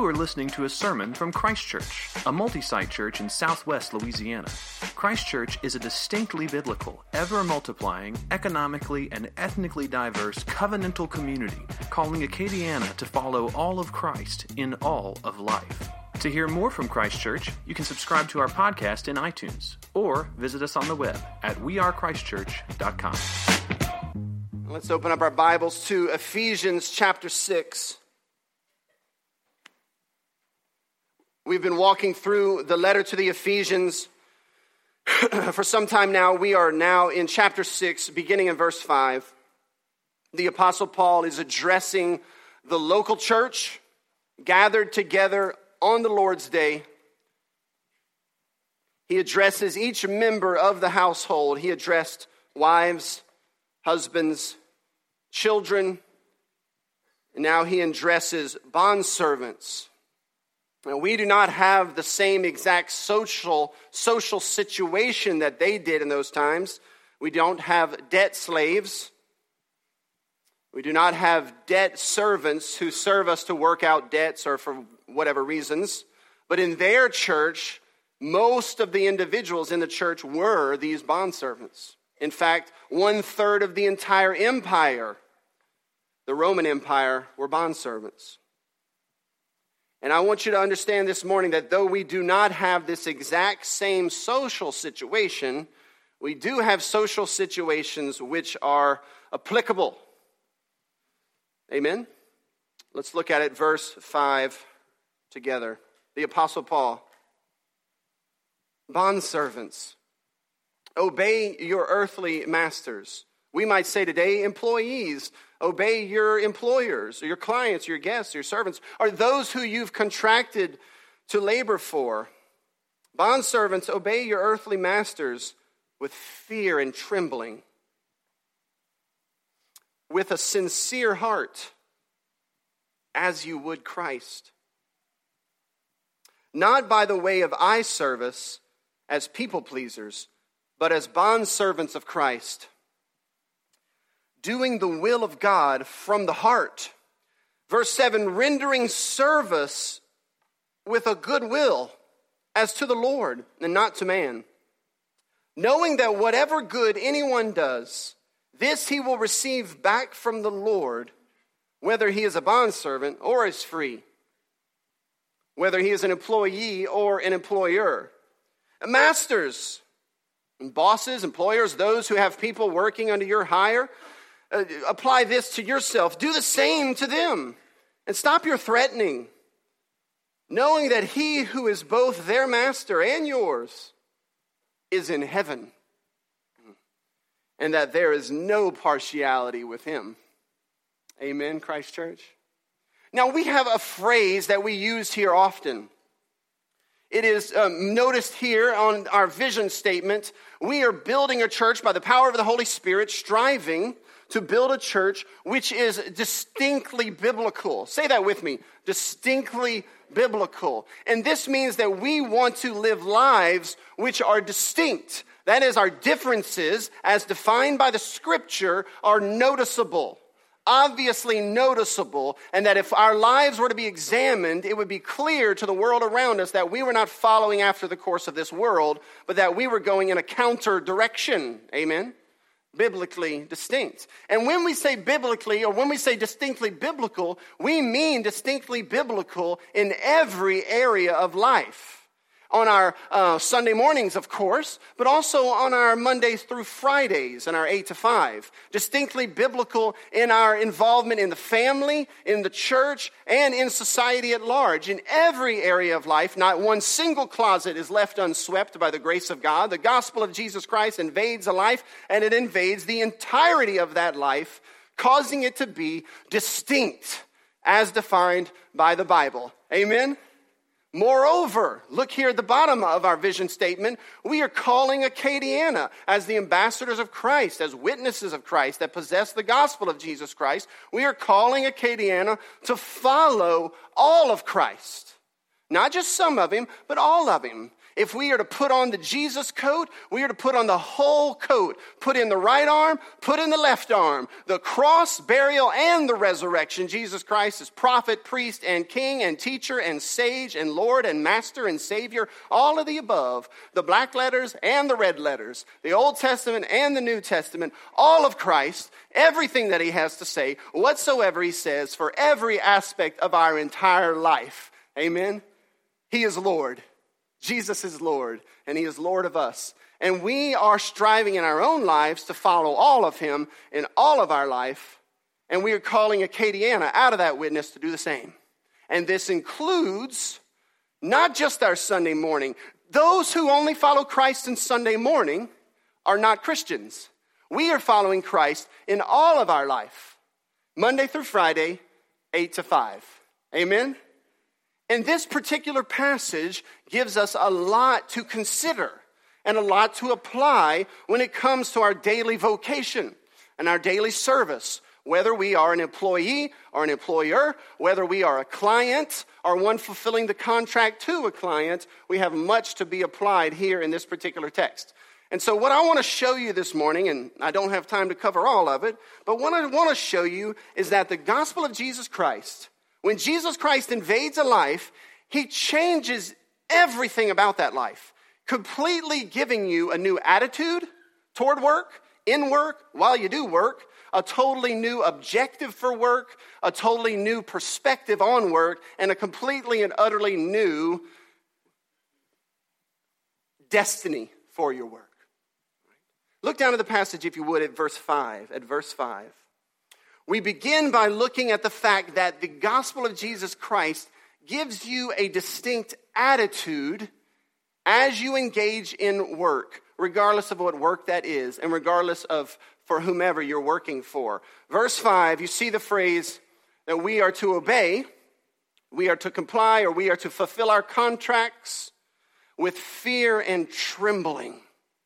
are listening to a sermon from Christ Church, a multi-site church in southwest Louisiana. Christ Church is a distinctly biblical, ever-multiplying, economically and ethnically diverse covenantal community calling Acadiana to follow all of Christ in all of life. To hear more from Christ Church, you can subscribe to our podcast in iTunes or visit us on the web at wearechristchurch.com. Let's open up our Bibles to Ephesians chapter 6. We've been walking through the letter to the Ephesians for some time now. We are now in chapter 6, beginning in verse 5. The Apostle Paul is addressing the local church gathered together on the Lord's Day. He addresses each member of the household. He addressed wives, husbands, children, and now he addresses bondservants. Now, we do not have the same exact social situation that they did in those times. We don't have debt slaves. We do not have debt servants who serve us to work out debts or for whatever reasons. But in their church, most of the individuals in the church were these bondservants. In fact, 1/3 of the entire empire, the Roman Empire, were bondservants. And I want you to understand this morning that though we do not have this exact same social situation, we do have social situations which are applicable. Amen? Let's look at it, verse 5 together. The Apostle Paul. Bondservants, obey your earthly masters. We might say today, employees, obey your employers, or your clients, your guests, your servants, or those who you've contracted to labor for. Bondservants, obey your earthly masters with fear and trembling, with a sincere heart, as you would Christ. Not by the way of eye service as people pleasers, but as bondservants of Christ, doing the will of God from the heart. Verse 7, rendering service with a good will as to the Lord and not to man, knowing that whatever good anyone does, this he will receive back from the Lord, whether he is a bondservant or is free, whether he is an employee or an employer. Masters, bosses, employers, those who have people working under your hire, apply this to yourself. Do the same to them. And stop your threatening, knowing that he who is both their master and yours is in heaven, and that there is no partiality with him. Amen, Christ Church? Now, we have a phrase that we use here often. It is noticed here on our vision statement. We are building a church by the power of the Holy Spirit, striving to build a church which is distinctly biblical. Say that with me. Distinctly biblical. And this means that we want to live lives which are distinct. That is, our differences, as defined by the Scripture, are noticeable. Obviously noticeable, and that if our lives were to be examined, it would be clear to the world around us that we were not following after the course of this world, but that we were going in a counter direction. Amen? Biblically distinct. And when we say biblically, or when we say distinctly biblical, we mean distinctly biblical in every area of life. On our Sunday mornings, of course, but also on our Mondays through Fridays and our 8 to 5. Distinctly biblical in our involvement in the family, in the church, and in society at large. In every area of life, not one single closet is left unswept by the grace of God. The gospel of Jesus Christ invades a life, and it invades the entirety of that life, causing it to be distinct as defined by the Bible. Amen? Moreover, look here at the bottom of our vision statement, we are calling Acadiana as the ambassadors of Christ, as witnesses of Christ that possess the gospel of Jesus Christ. We are calling Acadiana to follow all of Christ. Not just some of him, but all of him. If we are to put on the Jesus coat, we are to put on the whole coat. Put in the right arm, put in the left arm. The cross, burial, and the resurrection. Jesus Christ is prophet, priest, and king, and teacher, and sage, and Lord, and master, and savior. All of the above. The black letters and the red letters. The Old Testament and the New Testament. All of Christ. Everything that he has to say. Whatsoever he says for every aspect of our entire life. Amen? He is Lord. Jesus is Lord, and he is Lord of us. And we are striving in our own lives to follow all of him in all of our life. And we are calling Acadiana out of that witness to do the same. And this includes not just our Sunday morning. Those who only follow Christ in Sunday morning are not Christians. We are following Christ in all of our life. Monday through Friday, 8 to 5. Amen? And this particular passage gives us a lot to consider and a lot to apply when it comes to our daily vocation and our daily service. Whether we are an employee or an employer, whether we are a client or one fulfilling the contract to a client, we have much to be applied here in this particular text. And so what I want to show you this morning, and I don't have time to cover all of it, but what I want to show you is that the gospel of Jesus Christ, when Jesus Christ invades a life, he changes everything about that life, completely giving you a new attitude toward work, in work, while you do work, a totally new objective for work, a totally new perspective on work, and a completely and utterly new destiny for your work. Look down at the passage, if you would, at verse 5. At verse 5. We begin by looking at the fact that the gospel of Jesus Christ gives you a distinct attitude as you engage in work, regardless of what work that is, and regardless of for whomever you're working for. Verse 5, you see the phrase that we are to obey, we are to comply, or we are to fulfill our contracts with fear and trembling.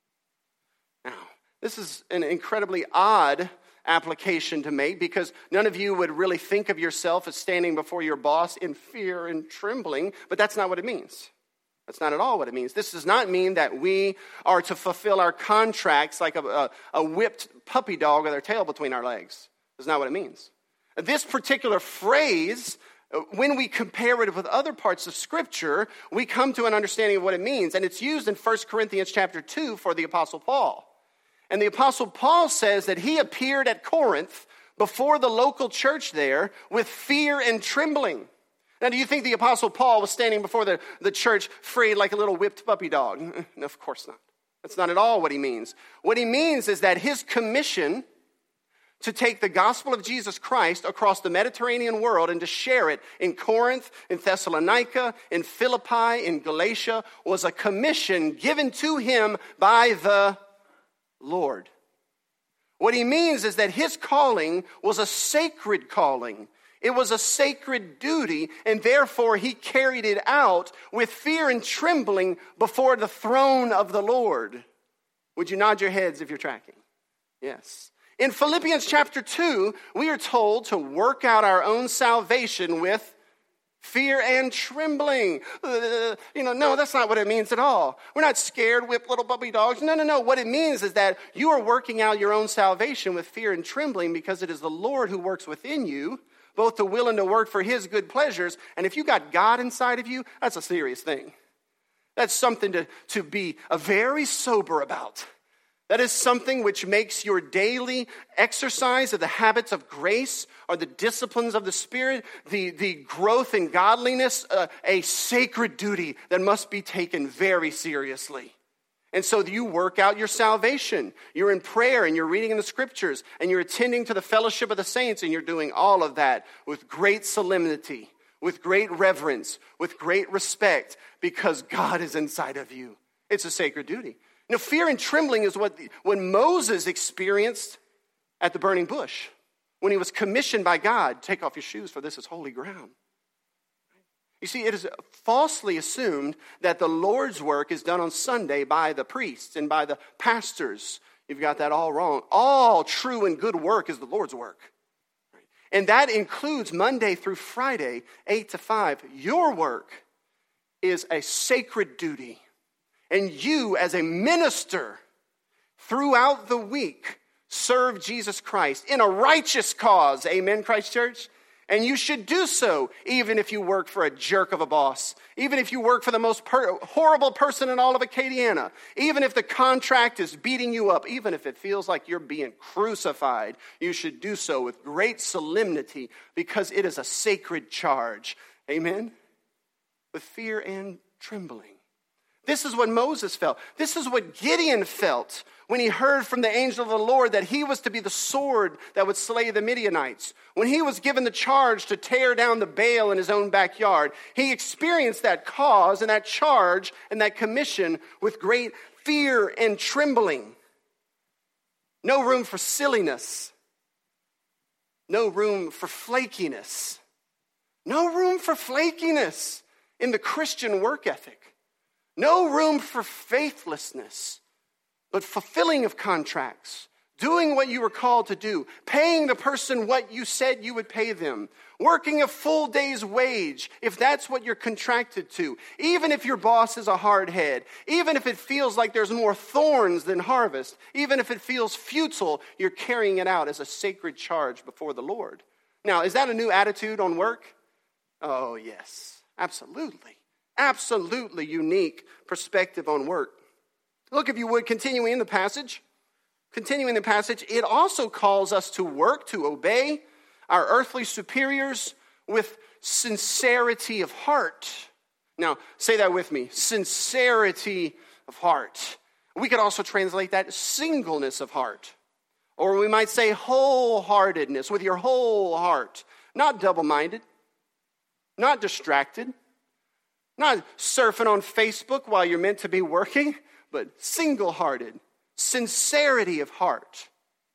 Now, this is an incredibly odd application to make because none of you would really think of yourself as standing before your boss in fear and trembling, but that's not what it means. That's not at all what it means. This does not mean that we are to fulfill our contracts like a whipped puppy dog with our tail between our legs. That's not what it means. This particular phrase, when we compare it with other parts of Scripture, we come to an understanding of what it means. And it's used in 1 Corinthians chapter 2 for the Apostle Paul. And the Apostle Paul says that he appeared at Corinth before the local church there with fear and trembling. Now, do you think the Apostle Paul was standing before the church frayed like a little whipped puppy dog? No, of course not. That's not at all what he means. What he means is that his commission to take the gospel of Jesus Christ across the Mediterranean world and to share it in Corinth, in Thessalonica, in Philippi, in Galatia, was a commission given to him by the Lord. What he means is that his calling was a sacred calling. It was a sacred duty, and therefore he carried it out with fear and trembling before the throne of the Lord. Would you nod your heads if you're tracking? Yes. In Philippians chapter 2, we are told to work out our own salvation with fear and trembling. No, that's not what it means at all. We're not scared, whipped little puppy dogs. No. What it means is that you are working out your own salvation with fear and trembling because it is the Lord who works within you, both to will and to work for his good pleasures. And if you got God inside of you, that's a serious thing. That's something to be very sober about. That is something which makes your daily exercise of the habits of grace or the disciplines of the Spirit, the growth in godliness, a sacred duty that must be taken very seriously. And so you work out your salvation. You're in prayer and you're reading in the scriptures and you're attending to the fellowship of the saints and you're doing all of that with great solemnity, with great reverence, with great respect because God is inside of you. It's a sacred duty. Now, fear and trembling is what Moses experienced at the burning bush when he was commissioned by God, take off your shoes for this is holy ground. You see, it is falsely assumed that the Lord's work is done on Sunday by the priests and by the pastors. You've got that all wrong. All true and good work is the Lord's work. And that includes Monday through Friday, 8 to 5. Your work is a sacred duty. And you, as a minister, throughout the week, serve Jesus Christ in a righteous cause. Amen, Christ Church? And you should do so even if you work for a jerk of a boss, even if you work for the most horrible person in all of Acadiana, even if the contract is beating you up, even if it feels like you're being crucified, you should do so with great solemnity because it is a sacred charge. Amen? With fear and trembling. This is what Moses felt. This is what Gideon felt when he heard from the angel of the Lord that he was to be the sword that would slay the Midianites. When he was given the charge to tear down the Baal in his own backyard, he experienced that cause and that charge and that commission with great fear and trembling. No room for silliness. No room for flakiness. No room for flakiness in the Christian work ethic. No room for faithlessness, but fulfilling of contracts, doing what you were called to do, paying the person what you said you would pay them, working a full day's wage if that's what you're contracted to, even if your boss is a hard head, even if it feels like there's more thorns than harvest, even if it feels futile, you're carrying it out as a sacred charge before the Lord. Now, is that a new attitude on work? Oh, yes, absolutely. Absolutely unique perspective on work. Look, if you would, continuing in the passage, it also calls us to work, to obey our earthly superiors with sincerity of heart. Now, say that with me, sincerity of heart. We could also translate that singleness of heart. Or we might say wholeheartedness, with your whole heart. Not double-minded, not distracted, not surfing on Facebook while you're meant to be working, but single-hearted, sincerity of heart,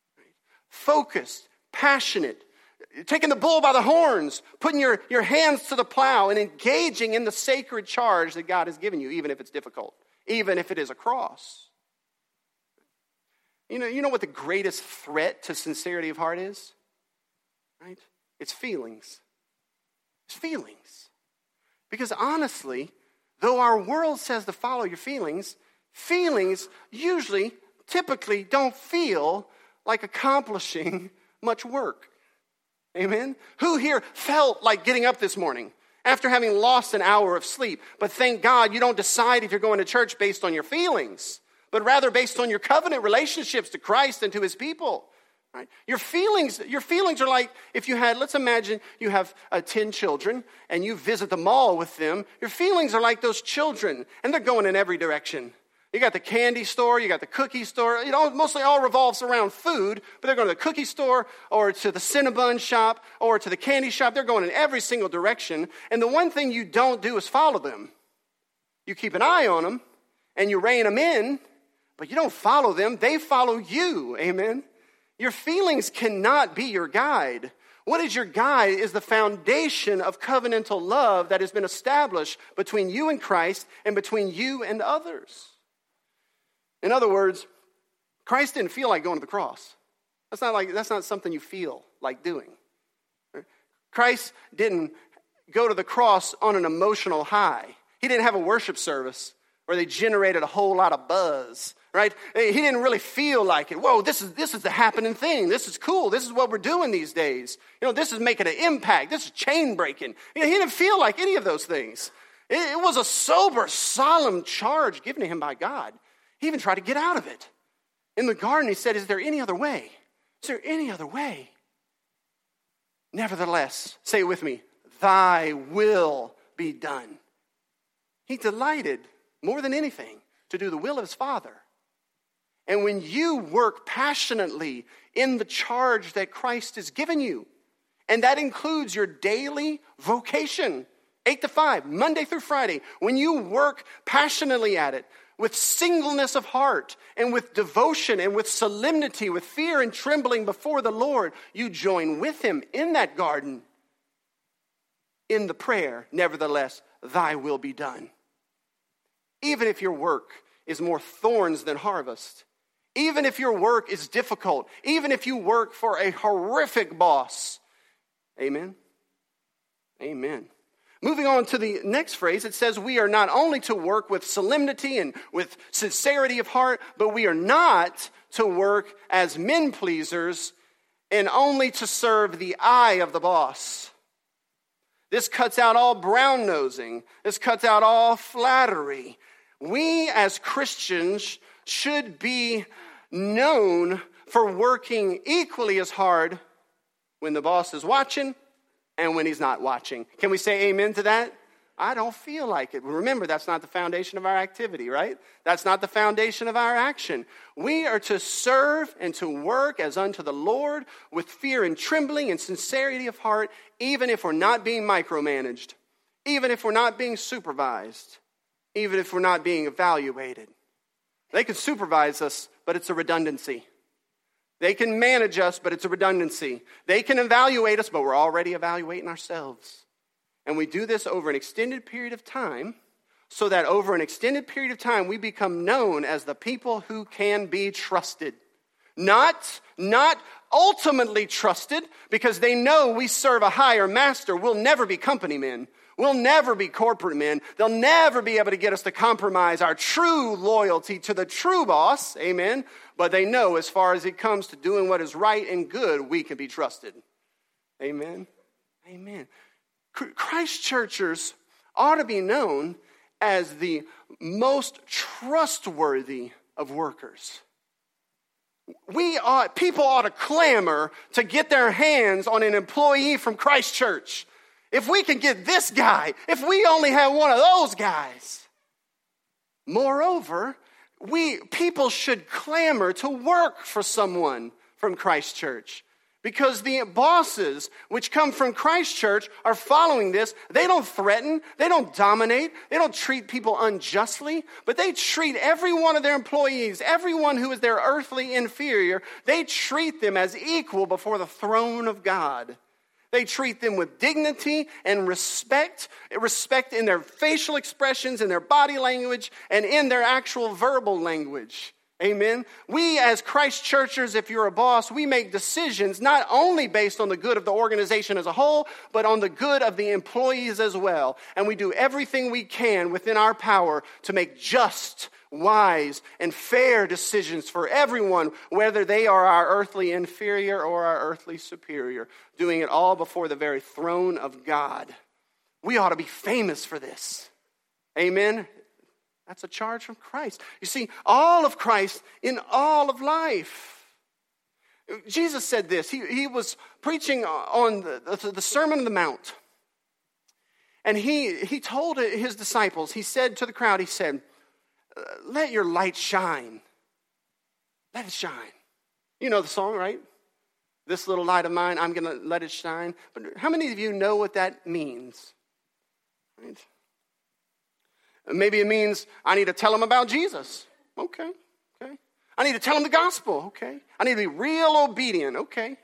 focused, passionate, taking the bull by the horns, putting your hands to the plow and engaging in the sacred charge that God has given you, even if it's difficult, even if it is a cross. You know what the greatest threat to sincerity of heart is? Right? It's feelings. It's feelings. Because honestly, though our world says to follow your feelings, feelings usually, typically don't feel like accomplishing much work. Amen? Who here felt like getting up this morning after having lost an hour of sleep? But thank God you don't decide if you're going to church based on your feelings, but rather based on your covenant relationships to Christ and to his people. Right? Your feelings are like if you had, let's imagine you have 10 children and you visit the mall with them. Your feelings are like those children, and they're going in every direction. You got the candy store, you got the cookie store. Mostly all revolves around food, but they're going to the cookie store or to the Cinnabon shop or to the candy shop. They're going in every single direction. And the one thing you don't do is follow them. You keep an eye on them and you rein them in, but you don't follow them. They follow you. Amen? Your feelings cannot be your guide. What is your guide is the foundation of covenantal love that has been established between you and Christ and between you and others. In other words, Christ didn't feel like going to the cross. That's not something you feel like doing. Christ didn't go to the cross on an emotional high. He didn't have a worship service where they generated a whole lot of buzz. Right? He didn't really feel like it. Whoa, this is the happening thing. This is cool. This is what we're doing these days. This is making an impact. This is chain breaking. He didn't feel like any of those things. It was a sober, solemn charge given to him by God. He even tried to get out of it. In the garden, he said, is there any other way? Is there any other way? Nevertheless, say it with me, thy will be done. He delighted more than anything to do the will of his Father. And when you work passionately in the charge that Christ has given you, and that includes your daily vocation, 8 to 5, Monday through Friday, when you work passionately at it, with singleness of heart, and with devotion, and with solemnity, with fear and trembling before the Lord, you join with him in that garden, in the prayer, nevertheless, thy will be done. Even if your work is more thorns than harvest, even if your work is difficult, even if you work for a horrific boss. Amen? Amen. Moving on to the next phrase, it says we are not only to work with solemnity and with sincerity of heart, but we are not to work as men pleasers and only to serve the eye of the boss. This cuts out all brown nosing. This cuts out all flattery. We as Christians should be known for working equally as hard when the boss is watching and when he's not watching. Can we say amen to that? I don't feel like it. Remember, that's not the foundation of our activity, right? That's not the foundation of our action. We are to serve and to work as unto the Lord with fear and trembling and sincerity of heart, even if we're not being micromanaged, even if we're not being supervised, even if we're not being evaluated. They can supervise us, but it's a redundancy. They can manage us, but it's a redundancy. They can evaluate us, but we're already evaluating ourselves. And we do this over an extended period of time, so that over an extended period of time, we become known as the people who can be trusted. Not ultimately trusted, because they know we serve a higher master. We'll never be company men. We'll never be corporate men. They'll never be able to get us to compromise our true loyalty to the true boss. Amen. But they know as far as it comes to doing what is right and good, we can be trusted. Amen. Amen. Christ churchers ought to be known as the most trustworthy of workers. People ought to clamor to get their hands on an employee from Christ Church. If we can get this guy, if we only have one of those guys. Moreover, people should clamor to work for someone from Christ Church. Because the bosses which come from Christ Church are following this. They don't threaten. They don't dominate. They don't treat people unjustly. But they treat every one of their employees, everyone who is their earthly inferior, they treat them as equal before the throne of God. They treat them with dignity and respect in their facial expressions, in their body language, and in their actual verbal language. Amen. We as Christ churchers, if you're a boss, we make decisions not only based on the good of the organization as a whole, but on the good of the employees as well. And we do everything we can within our power to make just, wise, and fair decisions for everyone, whether they are our earthly inferior or our earthly superior, doing it all before the very throne of God. We ought to be famous for this. Amen. That's a charge from Christ. You see, all of Christ in all of life. Jesus said this. He was preaching on the Sermon on the Mount. And he told his disciples, he said to the crowd, he said, let your light shine. Let it shine. You know the song, right? This little light of mine, I'm going to let it shine. But how many of you know what that means? Right? Maybe it means I need to tell them about Jesus. Okay. I need to tell them the gospel. Okay. I need to be real obedient. Okay.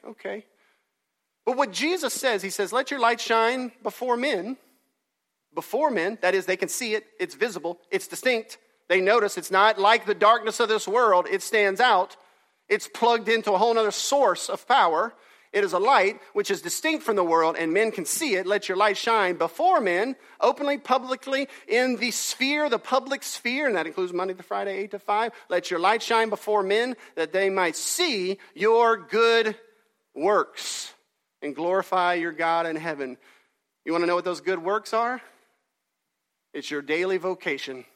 But what Jesus says, he says, let your light shine before men. Before men, that is, they can see it. It's visible. It's distinct. They notice it's not like the darkness of this world. It stands out. It's plugged into a whole other source of power. It is a light which is distinct from the world, and men can see it. Let your light shine before men, openly, publicly, in the sphere, the public sphere, and that includes Monday to Friday, 8 to 5. Let your light shine before men, that they might see your good works and glorify your God in heaven. You want to know what those good works are? It's your daily vocation.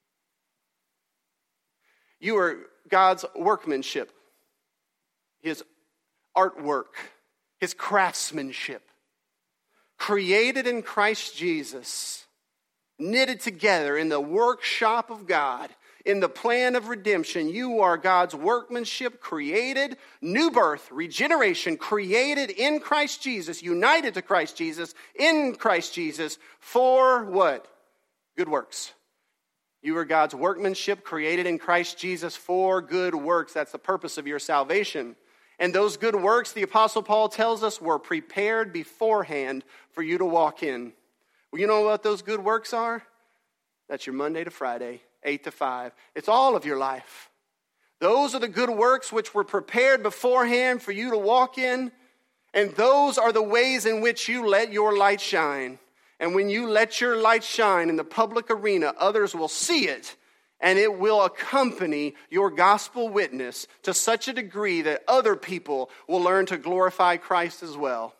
You are God's workmanship, his artwork, his craftsmanship, created in Christ Jesus, knitted together in the workshop of God, in the plan of redemption. You are God's workmanship, created, new birth, regeneration, created in Christ Jesus, united to Christ Jesus, in Christ Jesus, for what? Good works. You are God's workmanship, created in Christ Jesus for good works. That's the purpose of your salvation. And those good works, the Apostle Paul tells us, were prepared beforehand for you to walk in. Well, you know what those good works are? That's your Monday to Friday, 8 to 5. It's all of your life. Those are the good works which were prepared beforehand for you to walk in. And those are the ways in which you let your light shine. And when you let your light shine in the public arena, others will see it, and it will accompany your gospel witness to such a degree that other people will learn to glorify Christ as well.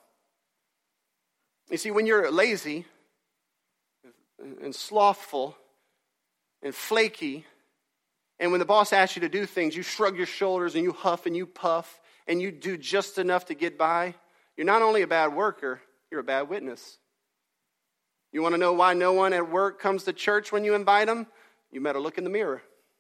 You see, when you're lazy and slothful and flaky, and when the boss asks you to do things, you shrug your shoulders and you huff and you puff and you do just enough to get by, you're not only a bad worker, you're a bad witness. You want to know why no one at work comes to church when you invite them? You better look in the mirror.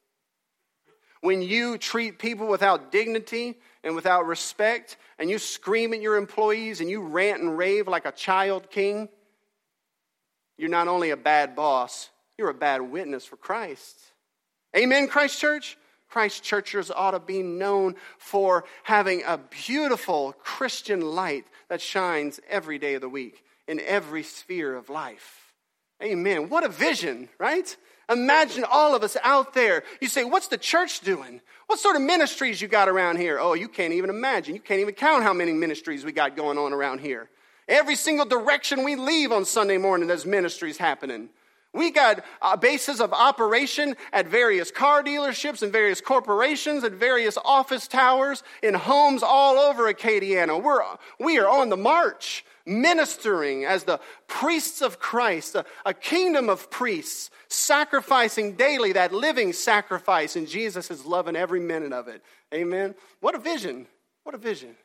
When you treat people without dignity and without respect, and you scream at your employees and you rant and rave like a child king, you're not only a bad boss, you're a bad witness for Christ. Amen, Christ Church? Christ Churchers ought to be known for having a beautiful Christian light that shines every day of the week in every sphere of life. Amen. What a vision, right? Imagine all of us out there. You say, what's the church doing? What sort of ministries you got around here? Oh, you can't even imagine. You can't even count how many ministries we got going on around here. Every single direction we leave on Sunday morning, there's ministries happening. We got bases of operation at various car dealerships and various corporations and various office towers in homes all over Acadiana. We are on the march, ministering as the priests of Christ, a kingdom of priests, sacrificing daily that living sacrifice, and Jesus is loving every minute of it. Amen. What a vision. What a vision.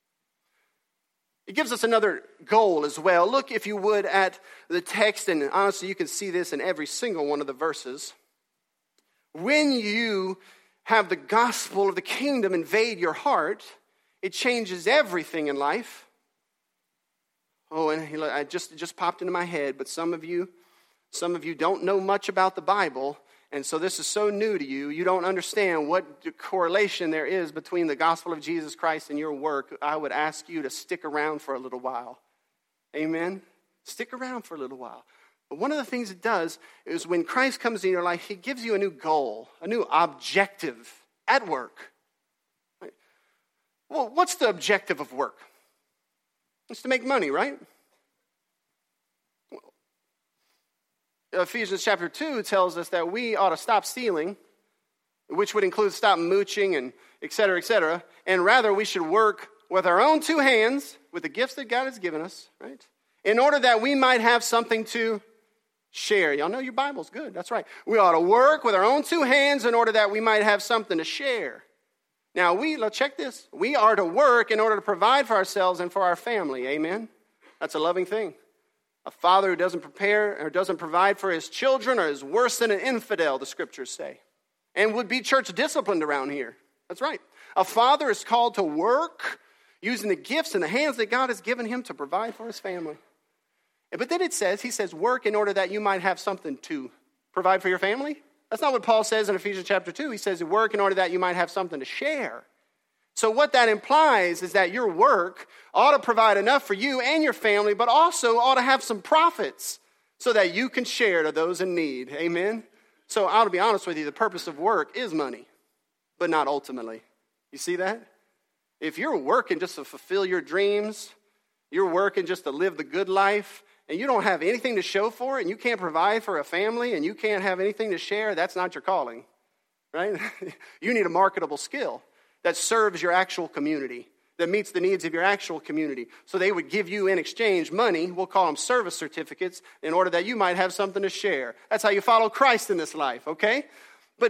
It gives us another goal as well. Look, if you would, at the text, and honestly, you can see this in every single one of the verses. When you have the gospel of the kingdom invade your heart, it changes everything in life. Oh, and it just popped into my head, but some of you don't know much about the Bible, and so this is so new to you. You don't understand what correlation there is between the gospel of Jesus Christ and your work. I would ask you to stick around for a little while. Amen? Stick around for a little while. But one of the things it does is when Christ comes in your life, he gives you a new goal, a new objective at work. Right? Well, what's the objective of work? It's to make money, right? Ephesians chapter 2 tells us that we ought to stop stealing, which would include stop mooching and et cetera, and rather we should work with our own two hands, with the gifts that God has given us, right? In order that we might have something to share. Y'all know your Bible's good, that's right. We ought to work with our own two hands in order that we might have something to share. Now, let's check this. We are to work in order to provide for ourselves and for our family, amen? That's a loving thing. A father who doesn't prepare or doesn't provide for his children is worse than an infidel, the scriptures say, and would be church disciplined around here. That's right. A father is called to work using the gifts and the hands that God has given him to provide for his family. But then he says, work in order that you might have something to provide for your family. That's not what Paul says in Ephesians chapter 2. He says, work in order that you might have something to share. So what that implies is that your work ought to provide enough for you and your family, but also ought to have some profits so that you can share to those in need. Amen? So I'll be honest with you, the purpose of work is money, but not ultimately. You see that? If you're working just to fulfill your dreams, you're working just to live the good life, and you don't have anything to show for it, and you can't provide for a family, and you can't have anything to share, that's not your calling, right? You need a marketable skill that serves your actual community, that meets the needs of your actual community. So they would give you in exchange money, we'll call them service certificates, in order that you might have something to share. That's how you follow Christ in this life, okay? But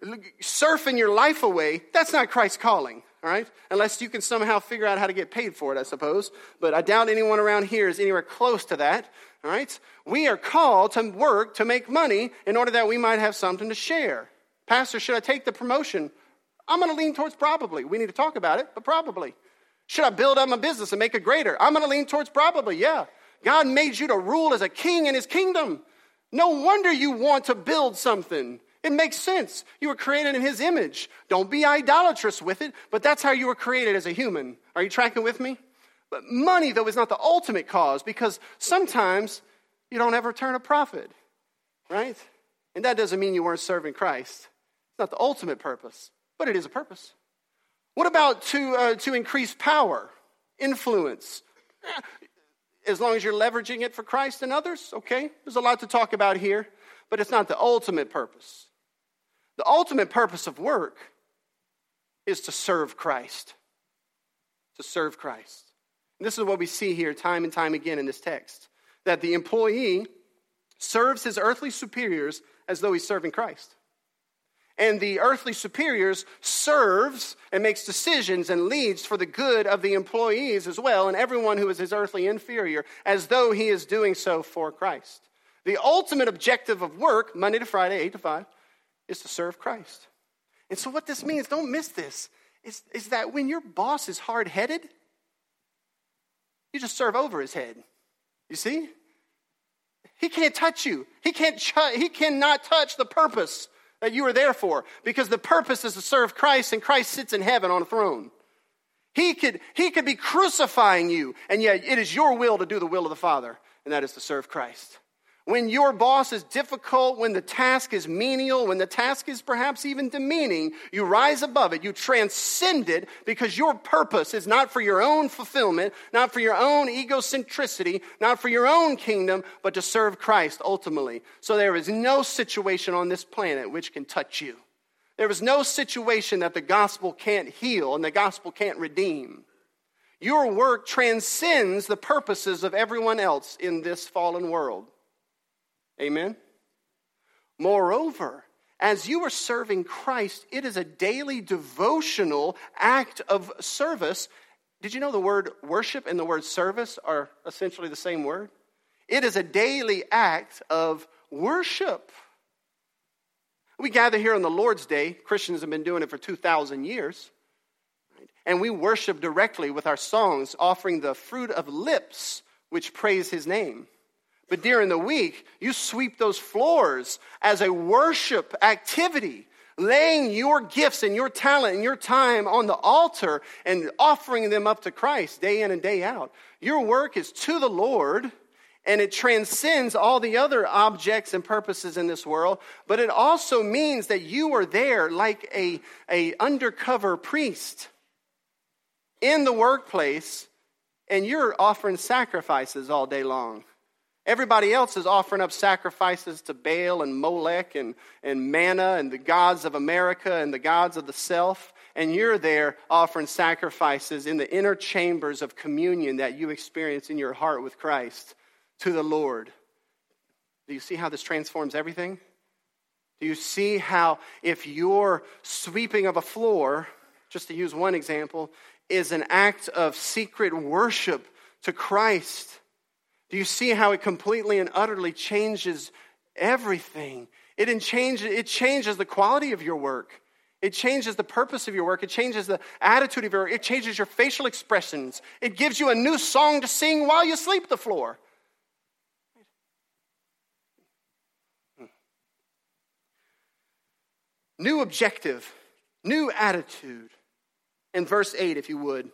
surfing your life away, that's not Christ's calling, all right? Unless you can somehow figure out how to get paid for it, I suppose. But I doubt anyone around here is anywhere close to that, all right? We are called to work to make money in order that we might have something to share. Pastor, should I take the promotion? I'm going to lean towards probably. We need to talk about it, but probably. Should I build up my business and make it greater? I'm going to lean towards probably, yeah. God made you to rule as a king in his kingdom. No wonder you want to build something. It makes sense. You were created in his image. Don't be idolatrous with it, but that's how you were created as a human. Are you tracking with me? But money, though, is not the ultimate cause, because sometimes you don't ever turn a profit, right? And that doesn't mean you weren't serving Christ. It's not the ultimate purpose. But it is a purpose. What about to increase power, influence? as long as you're leveraging it for Christ and others, okay? There's a lot to talk about here, but it's not the ultimate purpose. The ultimate purpose of work is to serve Christ. To serve Christ. And this is what we see here time and time again in this text. That the employee serves his earthly superiors as though he's serving Christ. And the earthly superiors serves and makes decisions and leads for the good of the employees as well, and everyone who is his earthly inferior, as though he is doing so for Christ. The ultimate objective of work, Monday to Friday, 8 to 5, is to serve Christ. And so what this means, don't miss this, is that when your boss is hard-headed, you just serve over his head. You see? He can't touch you. He cannot touch the purpose that you are there for, because the purpose is to serve Christ, and Christ sits in heaven on a throne. He could be crucifying you, and yet it is your will to do the will of the Father, and that is to serve Christ. When your boss is difficult, when the task is menial, when the task is perhaps even demeaning, you rise above it, you transcend it, because your purpose is not for your own fulfillment, not for your own egocentricity, not for your own kingdom, but to serve Christ ultimately. So there is no situation on this planet which can touch you. There is no situation that the gospel can't heal and the gospel can't redeem. Your work transcends the purposes of everyone else in this fallen world. Amen? Moreover, as you are serving Christ, it is a daily devotional act of service. Did you know the word worship and the word service are essentially the same word? It is a daily act of worship. We gather here on the Lord's Day. Christians have been doing it for 2,000 years. And we worship directly with our songs, offering the fruit of lips which praise his name. But during the week, you sweep those floors as a worship activity, laying your gifts and your talent and your time on the altar and offering them up to Christ day in and day out. Your work is to the Lord, and it transcends all the other objects and purposes in this world, but it also means that you are there like a undercover priest in the workplace, and you're offering sacrifices all day long. Everybody else is offering up sacrifices to Baal and Molech and Manna and the gods of America and the gods of the self. And you're there offering sacrifices in the inner chambers of communion that you experience in your heart with Christ to the Lord. Do you see how this transforms everything? Do you see how if your sweeping of a floor, just to use one example, is an act of secret worship to Christ? Do you see how it completely and utterly changes everything? It changes the quality of your work. It changes the purpose of your work. It changes the attitude of your work. It changes your facial expressions. It gives you a new song to sing while you sweep the floor. New objective, new attitude. In verse 8, if you would.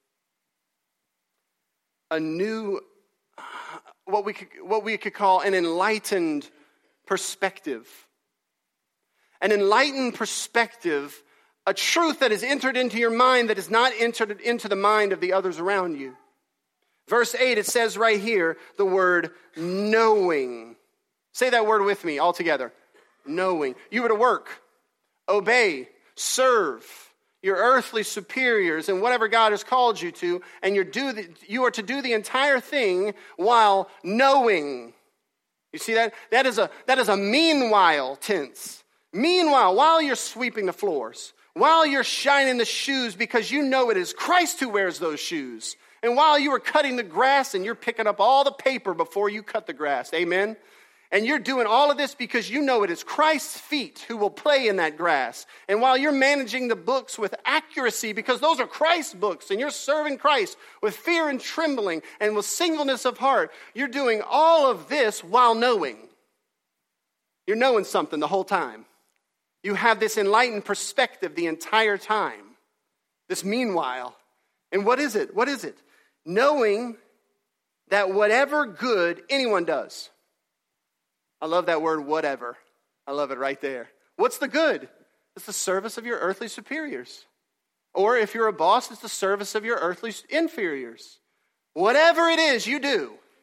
A new what we could call an enlightened perspective. An enlightened perspective, a truth that is entered into your mind that is not entered into the mind of the others around you. Verse 8, it says right here, the word knowing. Say that word with me all together. Knowing. You were to work, obey, serve your earthly superiors and whatever God has called you to, and you are to do the entire thing while knowing. You see that? That is a meanwhile tense. Meanwhile, while you're sweeping the floors, while you're shining the shoes because you know it is Christ who wears those shoes, and while you are cutting the grass and you're picking up all the paper before you cut the grass, amen? And you're doing all of this because you know it is Christ's feet who will play in that grass. And while you're managing the books with accuracy because those are Christ's books and you're serving Christ with fear and trembling and with singleness of heart, you're doing all of this while knowing. You're knowing something the whole time. You have this enlightened perspective the entire time. This meanwhile. And what is it? What is it? Knowing that whatever good anyone does. I love that word, whatever. I love it right there. What's the good? It's the service of your earthly superiors. Or if you're a boss, it's the service of your earthly inferiors. Whatever it is you do,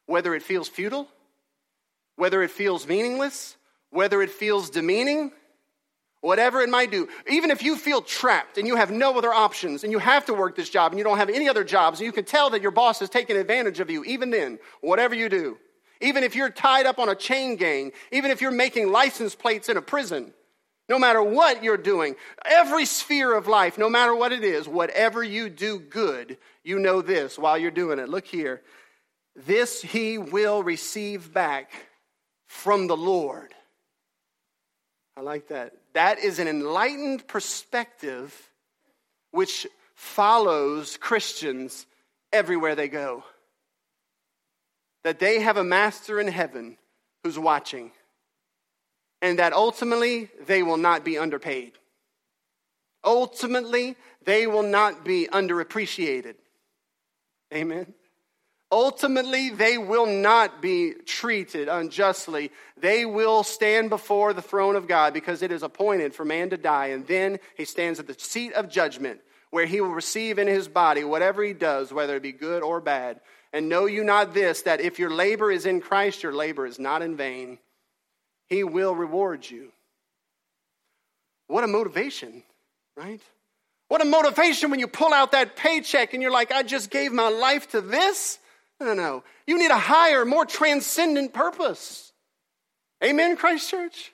whether it feels futile, whether it feels meaningless, whether it feels demeaning, whatever it might do. Even if you feel trapped and you have no other options and you have to work this job and you don't have any other jobs and you can tell that your boss is taking advantage of you, even then, whatever you do, even if you're tied up on a chain gang, even if you're making license plates in a prison, no matter what you're doing, every sphere of life, no matter what it is, whatever you do good, you know this while you're doing it. Look here. This he will receive back from the Lord. I like that. That is an enlightened perspective which follows Christians everywhere they go. That they have a master in heaven who's watching. And that ultimately they will not be underpaid. Ultimately, they will not be underappreciated. Amen. Ultimately, they will not be treated unjustly. They will stand before the throne of God because it is appointed for man to die. And then he stands at the seat of judgment where he will receive in his body whatever he does, whether it be good or bad. And know you not this, that if your labor is in Christ, your labor is not in vain. He will reward you. What a motivation, right? What a motivation when you pull out that paycheck and you're like, I just gave my life to this? No. You need a higher, more transcendent purpose. Amen, Christ Church?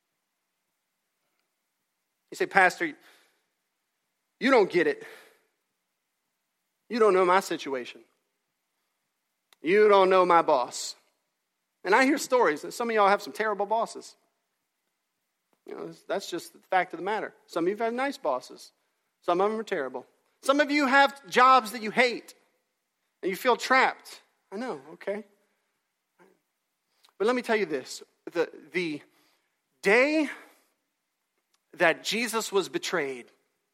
You say, Pastor, you don't get it. You don't know my situation. You don't know my boss. And I hear stories that some of y'all have some terrible bosses. You know, that's just the fact of the matter. Some of you have nice bosses. Some of them are terrible. Some of you have jobs that you hate and you feel trapped. I know, okay. But let me tell you this. The day that Jesus was betrayed,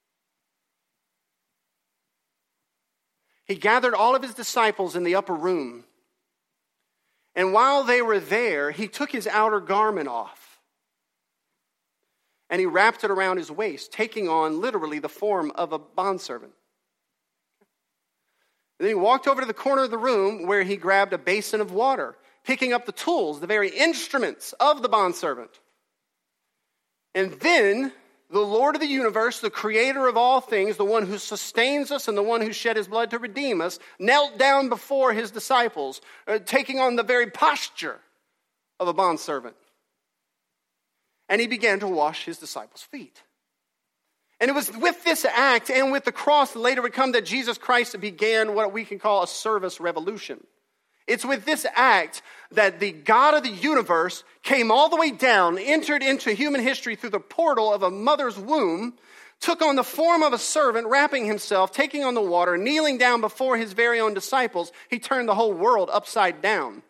he gathered all of his disciples in the upper room. And while they were there, he took his outer garment off. And he wrapped it around his waist, taking on literally the form of a bondservant. And then he walked over to the corner of the room where he grabbed a basin of water, picking up the tools, the very instruments of the bondservant. And then the Lord of the universe, the creator of all things, the one who sustains us and the one who shed his blood to redeem us, knelt down before his disciples, taking on the very posture of a bondservant. And he began to wash his disciples' feet. And it was with this act and with the cross that later would come that Jesus Christ began what we can call a service revolution. It's with this act that the God of the universe came all the way down, entered into human history through the portal of a mother's womb, took on the form of a servant, wrapping himself, taking on the water, kneeling down before his very own disciples. He turned the whole world upside down.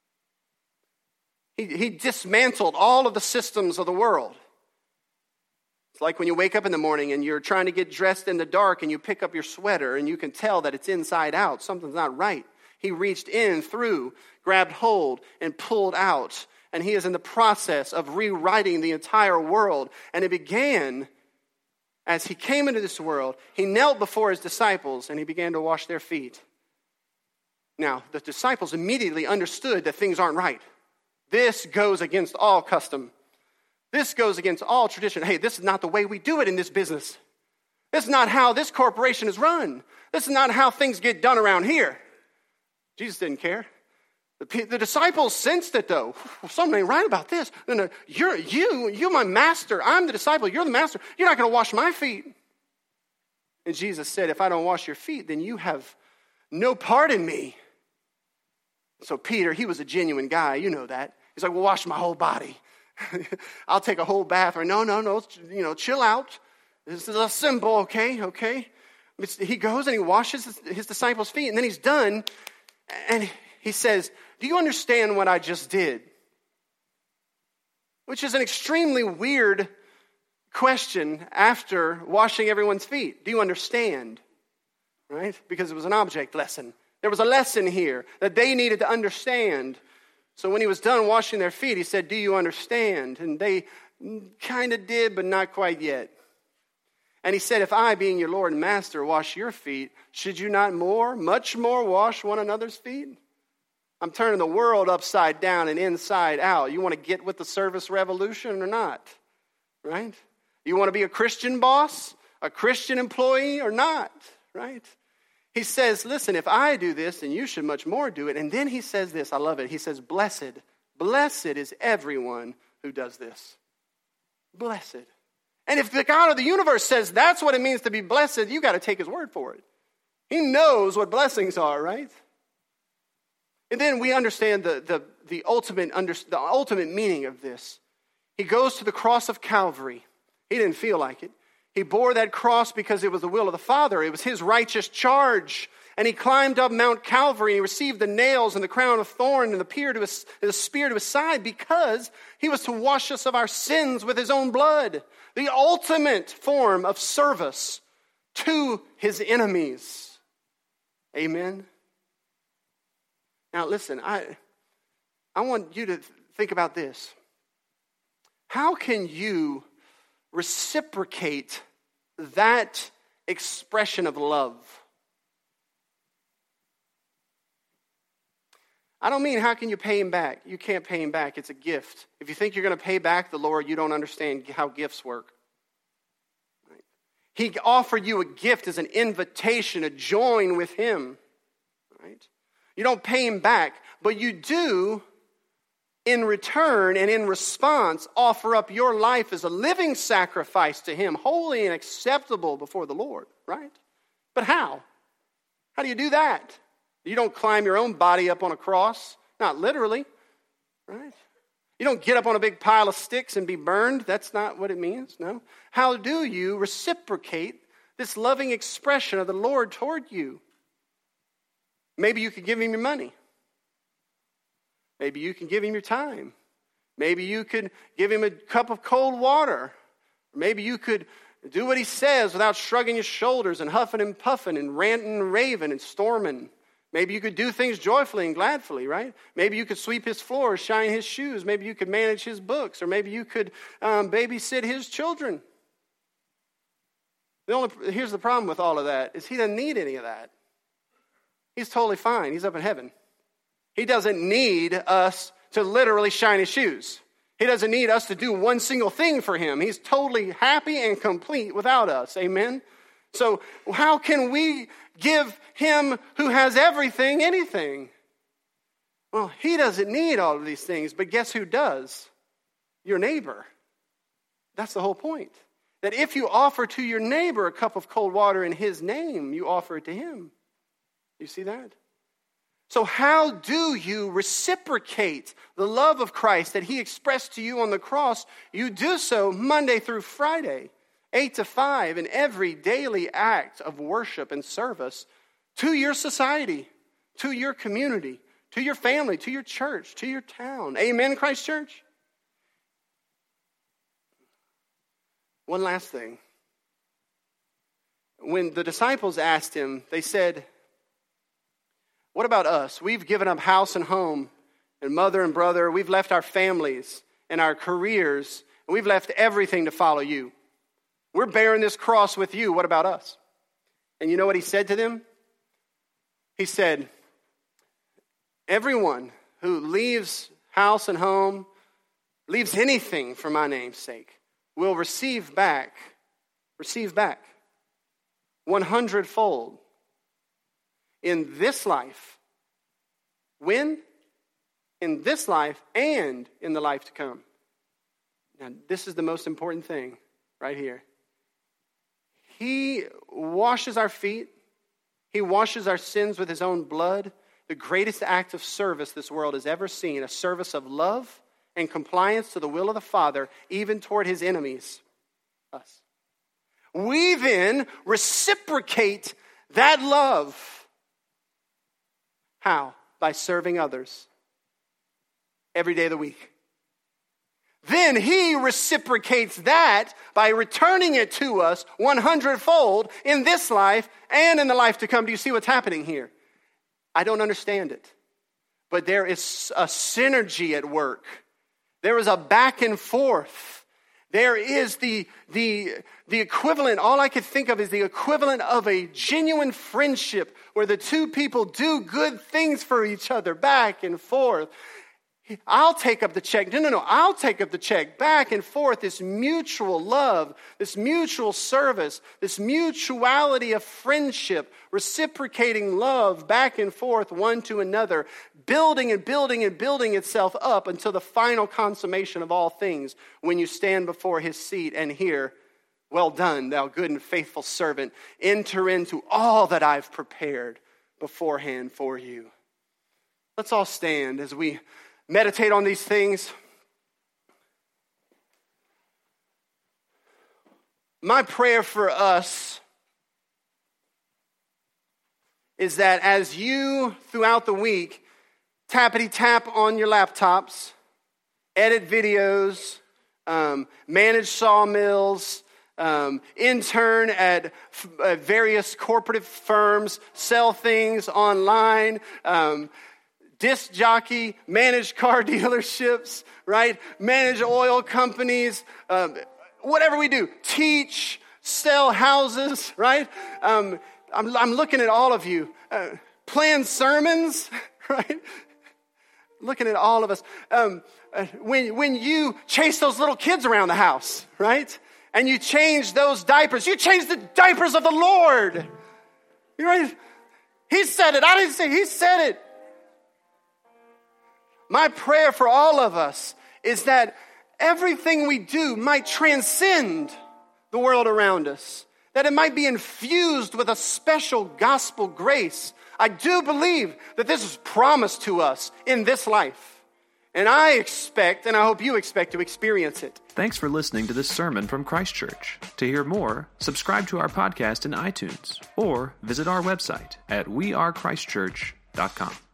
He dismantled all of the systems of the world. It's like when you wake up in the morning and you're trying to get dressed in the dark and you pick up your sweater and you can tell that it's inside out. Something's not right. He reached in through, grabbed hold, and pulled out. And he is in the process of rewriting the entire world. And it began as he came into this world. He knelt before his disciples and he began to wash their feet. Now, the disciples immediately understood that things aren't right. This goes against all custom. This goes against all tradition. Hey, this is not the way we do it in this business. This is not how this corporation is run. This is not how things get done around here. Jesus didn't care. The disciples sensed it, though. Something ain't right about this. No, you're my master. I'm the disciple. You're the master. You're not going to wash my feet. And Jesus said, if I don't wash your feet, then you have no part in me. So Peter, he was a genuine guy. You know that. He's like, well, wash my whole body. I'll take a whole bath. Or no, chill out. This is a symbol, okay? He goes and he washes his disciples' feet, and then he's done, and he says, do you understand what I just did? Which is an extremely weird question after washing everyone's feet. Do you understand? Right? Because it was an object lesson. There was a lesson here that they needed to understand. So when he was done washing their feet, he said, do you understand? And they kind of did, but not quite yet. And he said, if I, being your Lord and Master, wash your feet, should you not much more wash one another's feet? I'm turning the world upside down and inside out. You want to get with the service revolution or not? Right? You want to be a Christian boss, a Christian employee or not? Right? He says, listen, if I do this, then you should much more do it. And then he says this, I love it. He says, blessed is everyone who does this. Blessed. And if the God of the universe says that's what it means to be blessed, you got to take his word for it. He knows what blessings are, right? And then we understand the ultimate meaning of this. He goes to the cross of Calvary. He didn't feel like it. He bore that cross because it was the will of the Father. It was his righteous charge. And he climbed up Mount Calvary and he received the nails and the crown of thorn and the spear to his side because he was to wash us of our sins with his own blood. The ultimate form of service to his enemies. Amen. Now listen, I want you to think about this. How can you reciprocate that expression of love? I don't mean how can you pay him back? You can't pay him back. It's a gift. If you think you're going to pay back the Lord, you don't understand how gifts work. Right? He offered you a gift as an invitation to join with him. Right? You don't pay him back, but you do in return and in response offer up your life as a living sacrifice to him, holy and acceptable before the Lord, right? But how? How do you do that? You don't climb your own body up on a cross, not literally, right? You don't get up on a big pile of sticks and be burned. That's not what it means, no. How do you reciprocate this loving expression of the Lord toward you? Maybe you could give him your money. Maybe you can give him your time. Maybe you could give him a cup of cold water. Maybe you could do what he says without shrugging your shoulders and huffing and puffing and ranting and raving and storming. Maybe you could do things joyfully and gladfully, right? Maybe you could sweep his floors, shine his shoes. Maybe you could manage his books. Or maybe you could babysit his children. Here's the problem with all of that is he doesn't need any of that. He's totally fine. He's up in heaven. He doesn't need us to literally shine his shoes. He doesn't need us to do one single thing for him. He's totally happy and complete without us. Amen? So how can we give him who has everything anything? Well, he doesn't need all of these things, but guess who does? Your neighbor. That's the whole point. That if you offer to your neighbor a cup of cold water in his name, you offer it to him. You see that? So how do you reciprocate the love of Christ that he expressed to you on the cross? You do so Monday through Friday, 8 to 5, in every daily act of worship and service to your society, to your community, to your family, to your church, to your town. Amen, Christ Church? One last thing. When the disciples asked him, they said, what about us? We've given up house and home and mother and brother. We've left our families and our careers, and we've left everything to follow you. We're bearing this cross with you. What about us? And you know what he said to them? He said, everyone who leaves house and home, leaves anything for my name's sake, will receive back 100-fold. In this life. When? In this life and in the life to come. Now, this is the most important thing right here. He washes our feet. He washes our sins with his own blood. The greatest act of service this world has ever seen. A service of love and compliance to the will of the Father, even toward his enemies, us. We then reciprocate that love. How? By serving others every day of the week. Then he reciprocates that by returning it to us 100-fold in this life and in the life to come. Do you see what's happening here? I don't understand it. But there is a synergy at work. There is a back and forth. There is the equivalent, all I could think of is the equivalent of a genuine friendship where the two people do good things for each other back and forth. I'll take up the check. No, I'll take up the check. Back and forth, this mutual love, this mutual service, this mutuality of friendship, reciprocating love back and forth one to another, building and building and building itself up until the final consummation of all things when you stand before his seat and hear, "Well done, thou good and faithful servant. Enter into all that I've prepared beforehand for you." Let's all stand as we meditate on these things. My prayer for us is that as you, throughout the week, tappity-tap on your laptops, edit videos, manage sawmills, intern at various corporate firms, sell things online, disc jockey, manage car dealerships, right? Manage oil companies, whatever we do, teach, sell houses, right? I'm looking at all of you. Plan sermons, right? Looking at all of us. When you chase those little kids around the house, right? And you change those diapers. You change the diapers of the Lord. You're right. He said it. I didn't say, he said it. My prayer for all of us is that everything we do might transcend the world around us, that it might be infused with a special gospel grace. I do believe that this is promised to us in this life, and I expect, and I hope you expect, to experience it. Thanks for listening to this sermon from Christ Church. To hear more, subscribe to our podcast in iTunes or visit our website at wearechristchurch.com.